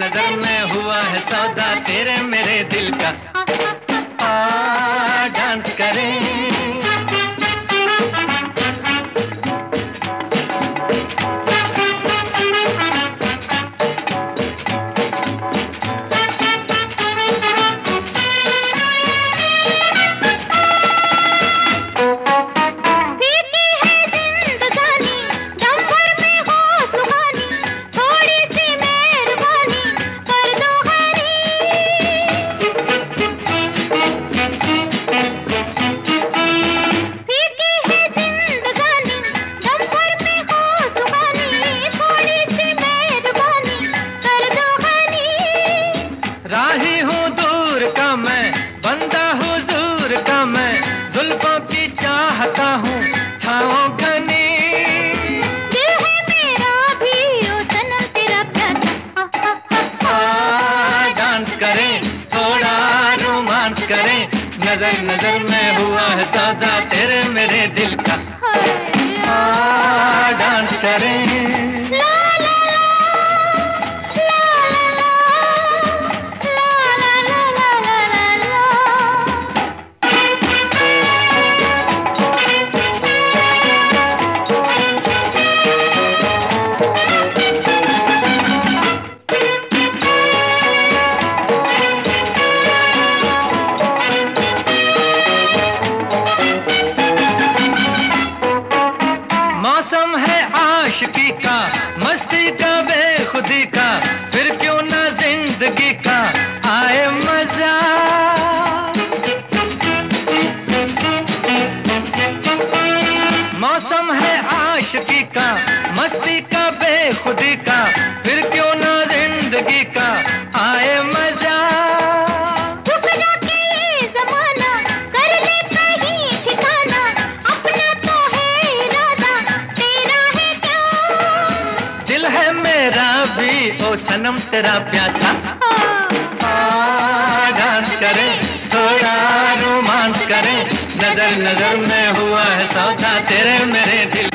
नजर में हुआ है सौदा तेरे मेरे दिल का। डांस करें। राही हूँ दूर का मैं, बंदा हुजूर का मैं, जुल्फों की चाहता हूँ छाओं घनी। दिल है मेरा भी ओ सनम तेरा प्यासा। डांस करें, थोड़ा रोमांस करें, नजर नजर में हुआ है सौदा तेरे मेरे दिल का। डांस करें। मौसम है आशिकी का, मस्ती का, बेखुदी का, फिर क्यों ना जिंदगी का आए मजा। मौसम है आशिकी का, मस्ती का, बेखुदी का, फिर क्यों ना जिंदगी का आए मजा। दिल है मेरा भी ओ सनम तेरा प्यासा। डांस करें, थोड़ा रोमांस करें, नजर नजर में हुआ है सौदा तेरे मेरे दिल